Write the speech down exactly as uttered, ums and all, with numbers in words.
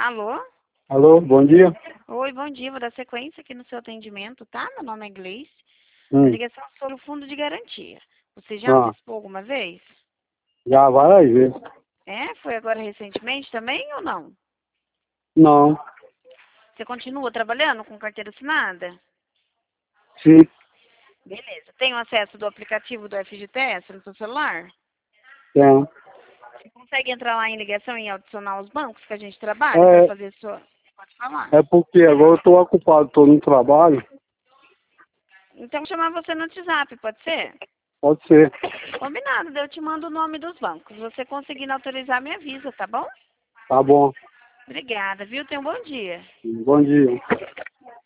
Alô? Alô, bom dia. Oi, bom dia. Vou dar sequência aqui no seu atendimento, tá? Meu nome é Gleice. A Hum. ligação é sobre o fundo de garantia. Você já Ah, antecipou alguma vez? já várias vezes. É? Foi agora recentemente também ou não? Não, Você continua trabalhando com carteira assinada? sim, Beleza. Tem o acesso do aplicativo do F G T S no seu celular? tem. Você consegue entrar lá em ligação e adicionar os bancos que a gente trabalha para É, fazer sua... Pode falar. é porque agora eu estou ocupado, estou no trabalho. Então, vou chamar você no WhatsApp, pode ser? Pode ser. Combinado, daí eu te mando o nome dos bancos. Se você conseguindo autorizar, me avisa, tá bom? Tá bom. Obrigada, viu? Tenha um bom dia. Bom dia.